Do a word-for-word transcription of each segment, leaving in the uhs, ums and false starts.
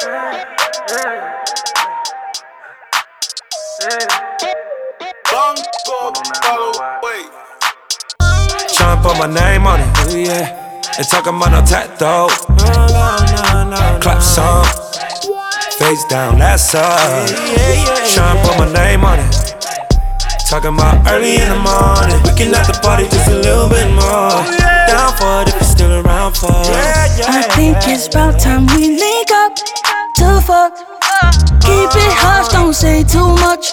Tryna put my name on it, ooh yeah. Ain't talking about no tattoo. No, no, no, no, clap song, face down, that's up. Tryna put my name on it. Talking about early in the morning. We can let the party just a little bit more. Down for it if you're still around for it. I think it's about time we link up to fuck. Keep it hush, don't say too much.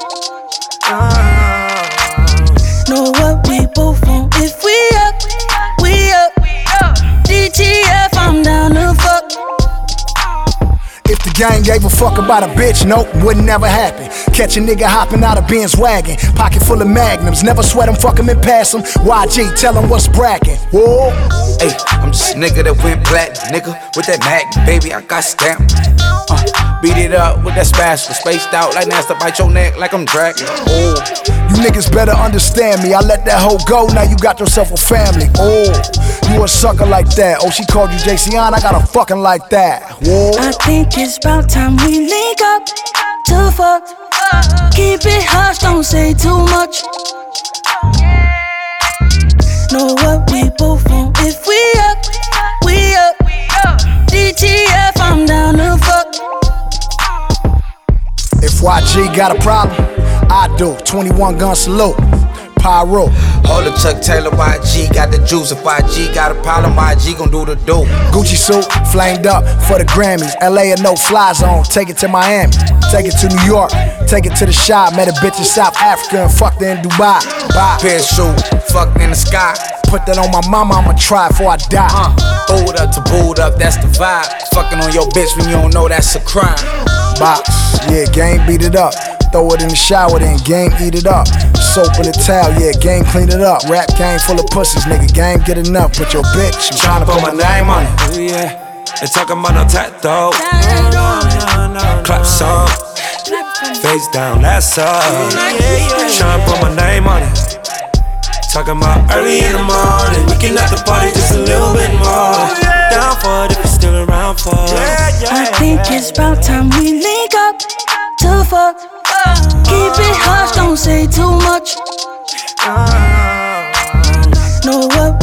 Know what we both want. If we up, we up. D T F, I'm down to fuck. If the gang gave a fuck about a bitch, nope, would never happen. Catch a nigga hopping out of Benz wagon, pocket full of magnums, never sweat him, fuck him and pass him. Y G, tell him what's bragging. Whoa. Hey, I'm just a nigga that went platinum, nigga, with that magnum, baby, I got stamped. Uh, beat it up with that spatula, spaced out like Nasty, bite your neck like I'm dragging. Oh. You niggas better understand me, I let that hoe go, now you got yourself a family. Oh, you a sucker like that. Oh, she called you J C on, I got a fucking like that. Whoa. I think it's about time we link up to fuck. Keep it hush, don't say too much. Know what we both want. If we up, we up. D T F, I'm down to fuck. If Y G got a problem, I do. twenty-one gun salute, pyro. Hold up, Chuck Taylor, Y G got the juice. If Y G got a problem, Y G gon' do the do. Gucci suit, flamed up for the Grammys. L A a no fly zone, take it to Miami. Take it to New York, take it to the shop. Met a bitch in South Africa and fucked her in Dubai. Bye. Parachute, fucked in the sky. Put that on my mama, I'ma try before I die. Uh, booed up to booed up, that's the vibe. Fucking on your bitch when you don't know that's a crime. Box, yeah, game beat it up. Throw it in the shower, then game eat it up. Soap in the towel, yeah, game clean it up. Rap game full of pussies, nigga, game get enough. With your bitch, I'm tryna put my name on it, ooh yeah. Ain't talking about no tattoo. Clap song, face down, that's up. Tryna put my name on it. Talking about early in the morning. We can let the party just a little bit more. Down for it if you're still around for it. I think it's about time we link up to fuck. Keep it hush, don't say too much. Know what